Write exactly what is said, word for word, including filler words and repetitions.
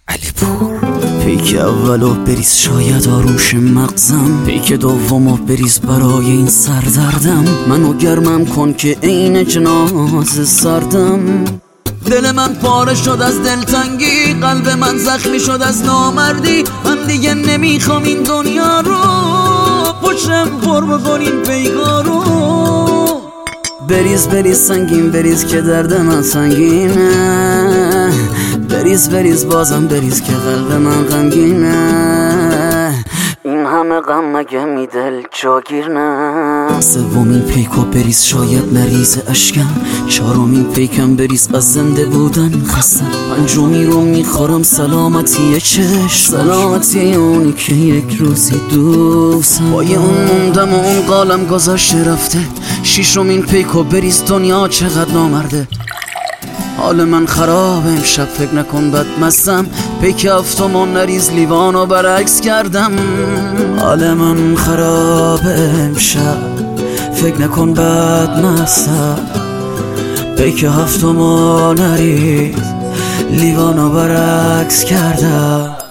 علی پور. پیک اولو بریز شاید آروش مغزم، پیک دومو بریز برای این سردردم. منو گرمم کن که عین جنازه سردم. دل من پاره شد از دلتنگی، قلب من زخمی شد از نامردی. من دیگه نمیخوام این دنیا رو، پشتم پر بکن این پیکا رو. بریز بریز سنگین بریز که درد من سنگینه، بریز بریز بازم بریز که قلب من غمگینه. این همه غم مگه می دل جاگیر نه. سومین پیکو بریز شاید نریز اشکم، چهارمین پیکم بریز از زنده بودن خستم. پنجمی رو میخورم سلامتی چشم، سلامتی اونی که یک روزی دوستم. با یه اون موندم و اون قالم گذاشته رفته. شیشمین پیکو بریز دنیا چقدر نامرده. حال من خراب امشب فکر نکن بدمستم. پیک هفتمو نریز لیوانو برعکس کردم. حال من خراب امشب فکر نکن بدمستم. پیک هفتمو نریز لیوانو برعکس کردم.